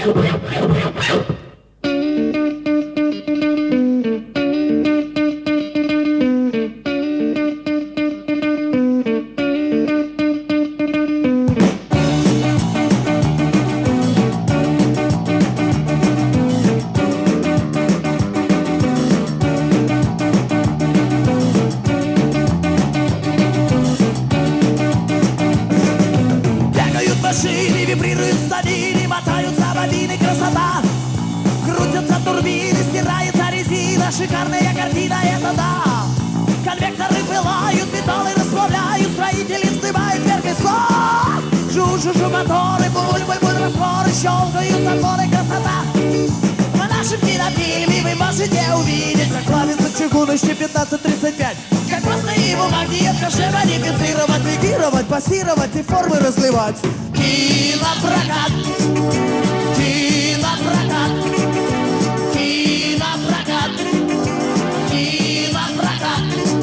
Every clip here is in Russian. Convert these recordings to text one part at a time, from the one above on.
Машины вибрируют станины, мотаются бобины, красота. Крутятся турбины, стирается резина, шикарная картина, это да. Конвекторы пылают, металлы расплавляют, строители вздымают вверх и сон. Жу-жу-жу моторы, буль-буль-буль растворы, щелкают затворы, красота. В нашем кинофильме вы можете увидеть, как плавится чугуночный 1535. Как просто его магнитка модифицировать, легировать, пассировать и формы разливать. Кинопрокат, кинопрокат, кинопрокат, кинопрокат,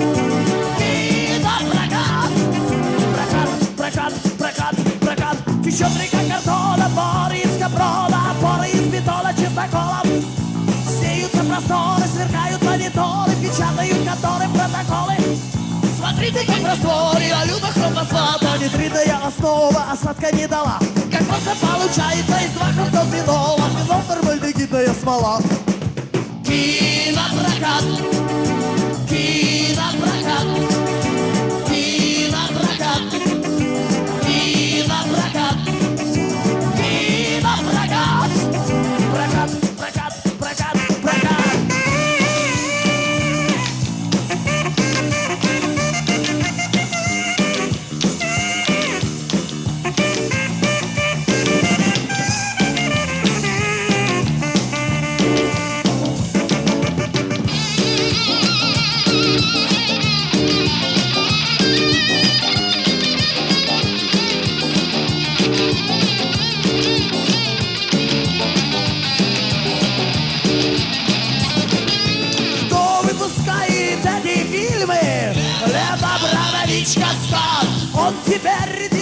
кинопрокат. Прокат, прокат, прокат, прокат. Течет река картона, поры из капрона, опоры из бетона, чистоколом. Сеются просторы, сверкают мониторы, печатают конторы, протоколы. Смотрите, как в растворе, алюта, хромосфат, нитритная основа осадка не дала. Как просто получается из 2 хромтофенола, фенол, формальдегидная смола. Кинопрокат, кинопрокат, кинопрокат, кинопрокат, кинопрокат. Прокат, прокат, прокат, прокат. Лев Абрамович Каскад, он теперь